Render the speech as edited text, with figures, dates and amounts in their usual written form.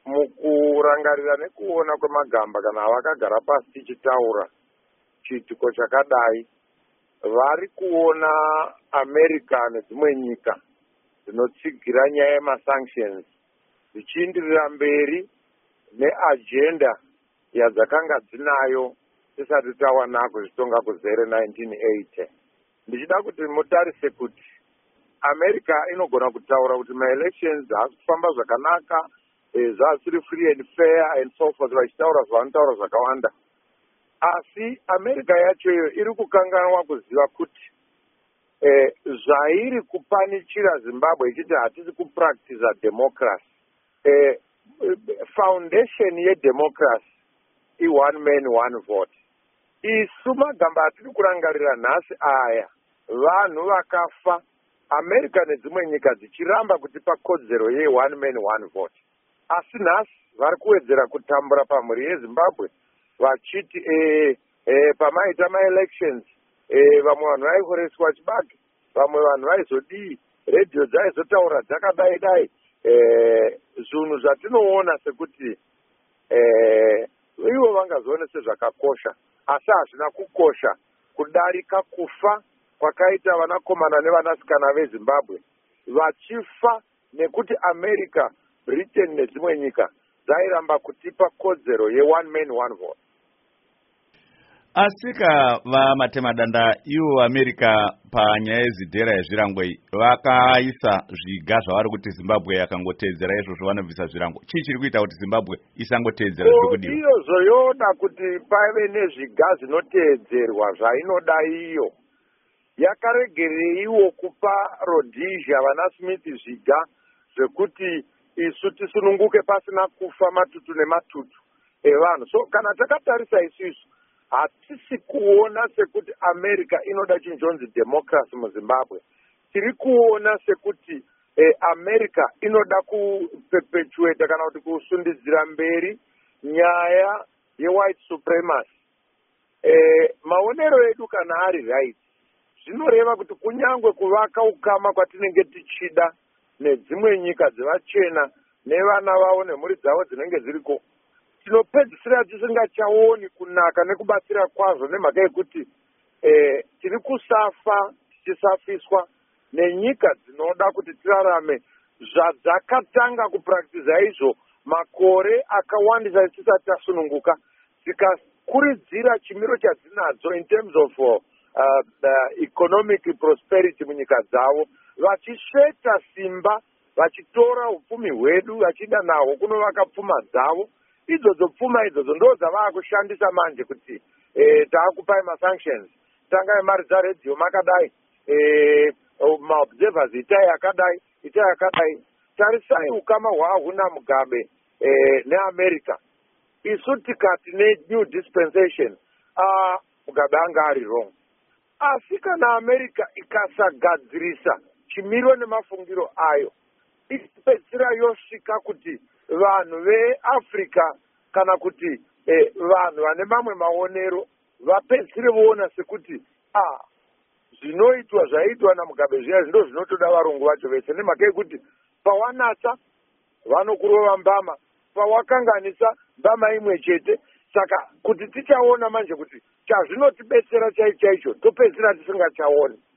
mukurangarira nekuona kwemagamba kana vakagara pasi tichitaura chiitiko chakadai, vari kuona America nedzimwe nyika dzinotsigira nyaya yemasanctions dzichiindirira mberi neagenda yadzakanga dzinayo tisati tawana kuzvitonga kuzere 1980. Ndichida kuti mutarise kuti America inogona kutaura kuti maelections haasi kufamba zvakanaka, zvasiri free and fair and so forth, vachitaura zvavanotaura zvakawanda. Asi America yacho iyo iri kukanganwa kuziva kuti zvairi kupanichira Zimbabwe ichiti hatisi kupractice democracy. Foundation yedemocracy i-one man one vote. Isu magamba atiri kurangarira nhasi aya, vanhu vakafa, America nedzimwe nyika dzichiramba kutipa kodzero ye-one man one vote. Asi nhasi vari kuwedzera kutambura pamhuri yeZimbabwe vachiti pamaita maelections vamwe vanhu vaihoreswa chibage, vamwe vanhu vaizodii, redhiyo dzaizotaura dzakadai dai, zvinhu zvatinoona sekuti ivo vangazoone sezvakakosha, asi hazvina kukosha kudarika kufa kwakaita vanakomana nevanasikana veZimbabwe vachifa nekuti America, Britain nedzimwe nyika dzairamba kutipa kodzero ye-one man one vote. Asika vamatemadanda ivo America panyaya yezidhera yezvirango vakaisa zviga zvavari kuti Zimbabwe yakangoteedzera izvozvo vanobvisa zvirango. Chii chiri kuita kuti Zimbabwe isangoteedzera zviri kudiwa? Iyo zoyoda kuti pave nezviga zvinoteedzerwa zvainoda iyo. Yakaregereiwo kupa Rhodesia vana Smith zviga zvekuti isu tisununguke pasina kufa matutu nematutu evanhu. So kana takatarisa isusu hatisi kuona sekuti America inoda chinjonzi democracy muZimbabwe. Tiri kuona sekuti America inoda kuperpetuate kana kuti kusundidzira mberi nyaya ye-white supremacy. Maonero edu kana ari right, zvinoreva kuti kunyangwe kuvaka ukama kwatinenge tichida nedzimwe nyika dzevachena nevana vavo nemhuri dzavo dzinenge dziriko, tinopedzisira tisingachaoni kunaka nekubatsira kwazvo nemhaka yekuti tiri kusafa tichisafiswa nenyika dzinoda kuti tirarame zvadzakatanga kupractiza izvo makore akawandisa tisati tasununguka, tikakuridzira chimiro chadzinadzo in terms of economic prosperity munyika dzavo, vachisveta simba, vachitora upfumi hwedu vachida nahwo kunovaka pfuma dzavo. Idzodzo pfuma idzodzo ndo dzavakushandisa manje kuti taakupai masanctions, tangai mari dzaredhiyo makadai, maobservers itai yakadai, itai yakadai. Tarisai ukama hwahuna Mugabe neAmerica. Isu tikati ne-new dispensation, Mugabe anga ari wrong. Asi kana America ikasagadzirisa chimiro nemafungiro ayo, ikipedzisira yosvika kuti vanhu veAfrica kana kuti vanhu vane mamwe maonero vapedzisire voona sekuti zvinoitwa zvaitwa naMugabe zviya ndo zvinotoda varungu vacho vese, nemhaka yekuti pawanatsa vanokurova mbama, pawakanganisa mbama imwe chete. Saka kuti tichaona manje kuti chazvinotibetsera chaicho topedzisira tisingachaoni.